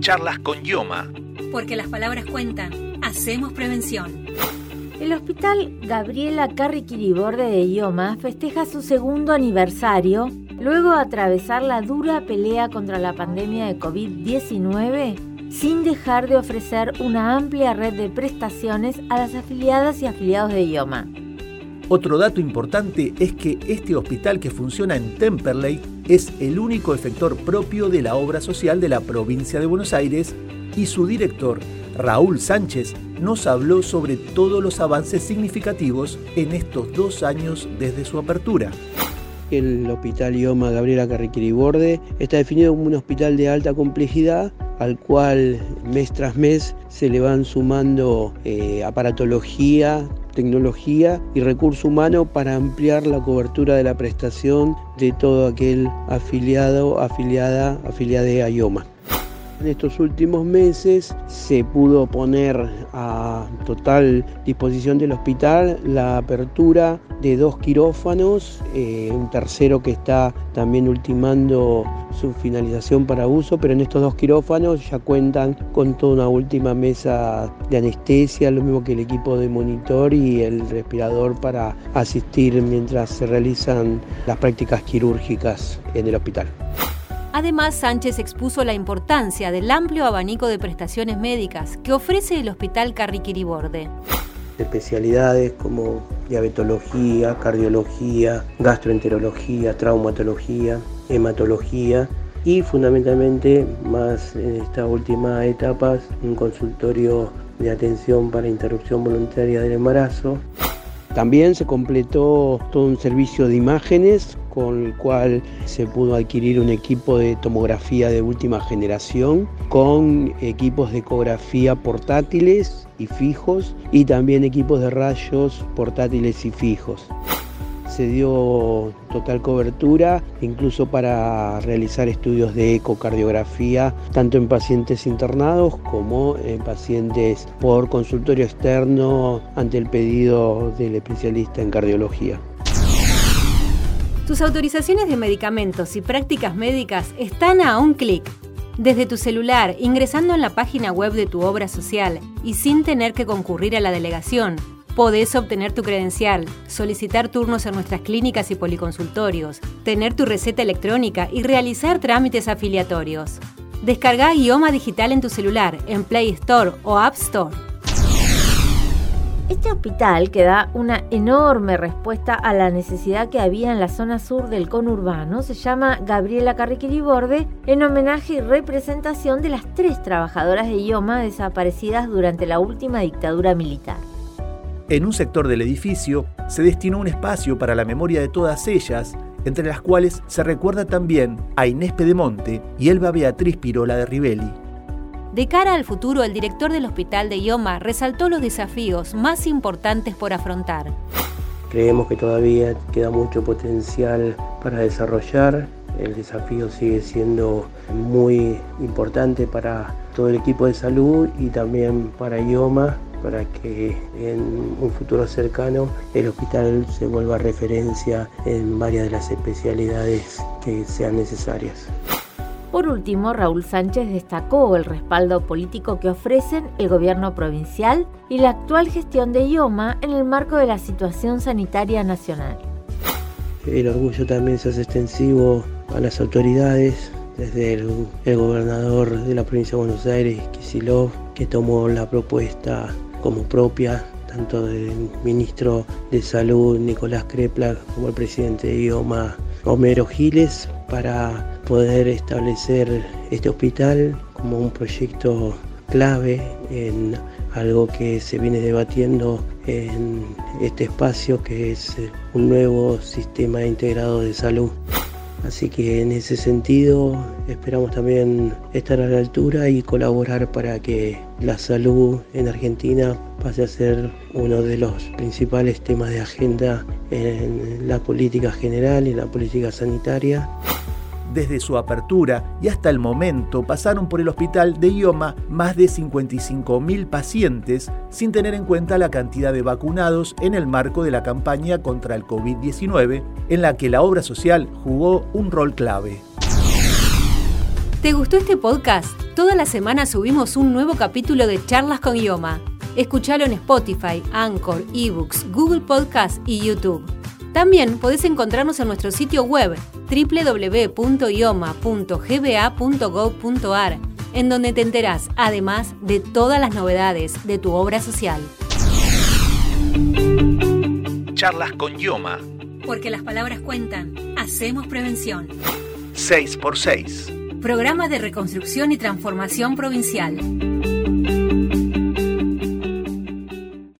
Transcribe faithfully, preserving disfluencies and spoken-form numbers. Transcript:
Charlas con IOMA. Porque las palabras cuentan. Hacemos prevención. El Hospital Gabriela Carriquiriborde de IOMA festeja su segundo aniversario luego de atravesar la dura pelea contra la pandemia de covid diecinueve sin dejar de ofrecer una amplia red de prestaciones a las afiliadas y afiliados de IOMA. Otro dato importante es que este hospital, que funciona en Temperley, es el único efector propio de la obra social de la provincia de Buenos Aires, y su director, Raúl Sánchez, nos habló sobre todos los avances significativos en estos dos años desde su apertura. El Hospital IOMA Gabriela Carriquiriborde está definido como un hospital de alta complejidad, al cual mes tras mes se le van sumando eh, aparatología, tecnología y recurso humano para ampliar la cobertura de la prestación de todo aquel afiliado, afiliada, afiliada a IOMA. En estos últimos meses se pudo poner a total disposición del hospital la apertura de dos quirófanos, eh, un tercero que está también ultimando su finalización para uso, pero en estos dos quirófanos ya cuentan con toda una última mesa de anestesia, lo mismo que el equipo de monitor y el respirador para asistir mientras se realizan las prácticas quirúrgicas en el hospital. Además, Sánchez expuso la importancia del amplio abanico de prestaciones médicas que ofrece el Hospital Carriquiriborde. Especialidades como diabetología, cardiología, gastroenterología, traumatología, hematología y fundamentalmente, más en esta última etapa, un consultorio de atención para interrupción voluntaria del embarazo. También se completó todo un servicio de imágenes con el cual se pudo adquirir un equipo de tomografía de última generación con equipos de ecografía portátiles y fijos y también equipos de rayos portátiles y fijos. Se dio total cobertura, incluso para realizar estudios de ecocardiografía, tanto en pacientes internados como en pacientes por consultorio externo ante el pedido del especialista en cardiología. Tus autorizaciones de medicamentos y prácticas médicas están a un clic. Desde tu celular, ingresando en la página web de tu obra social y sin tener que concurrir a la delegación, podés obtener tu credencial, solicitar turnos en nuestras clínicas y policonsultorios, tener tu receta electrónica y realizar trámites afiliatorios. Descarga IOMA Digital en tu celular, en Play Store o App Store. Este hospital, que da una enorme respuesta a la necesidad que había en la zona sur del conurbano, se llama Gabriela Carriquiriborde en homenaje y representación de las tres trabajadoras de IOMA desaparecidas durante la última dictadura militar. En un sector del edificio se destinó un espacio para la memoria de todas ellas, entre las cuales se recuerda también a Inés Pedemonte y Elba Beatriz Pirola de Rivelli. De cara al futuro, el director del Hospital de IOMA resaltó los desafíos más importantes por afrontar. Creemos que todavía queda mucho potencial para desarrollar. El desafío sigue siendo muy importante para todo el equipo de salud y también para IOMA, para que en un futuro cercano el hospital se vuelva referencia en varias de las especialidades que sean necesarias. Por último, Raúl Sánchez destacó el respaldo político que ofrecen el gobierno provincial y la actual gestión de IOMA en el marco de la situación sanitaria nacional. El orgullo también se hace extensivo a las autoridades, desde el, el gobernador de la provincia de Buenos Aires, Kicillof, que tomó la propuesta como propia, tanto del ministro de Salud, Nicolás Crepla, como el presidente de IOMA, Homero Giles, para poder establecer este hospital como un proyecto clave en algo que se viene debatiendo en este espacio, que es un nuevo sistema integrado de salud. Así que en ese sentido esperamos también estar a la altura y colaborar para que la salud en Argentina pase a ser uno de los principales temas de agenda en la política general y en la política sanitaria. Desde su apertura y hasta el momento pasaron por el hospital de IOMA más de cincuenta y cinco mil pacientes, sin tener en cuenta la cantidad de vacunados en el marco de la campaña contra el covid diecinueve, en la que la obra social jugó un rol clave. ¿Te gustó este podcast? Toda la semana subimos un nuevo capítulo de Charlas con IOMA. Escuchalo en Spotify, Anchor, eBooks, Google Podcast y YouTube. También podés encontrarnos en nuestro sitio web doble u doble u doble u punto ioma punto g b a punto gov punto a r, en donde te enterás, además, de todas las novedades de tu obra social. Charlas con IOMA. Porque las palabras cuentan. Hacemos prevención. seis por seis. Programa de reconstrucción y transformación provincial.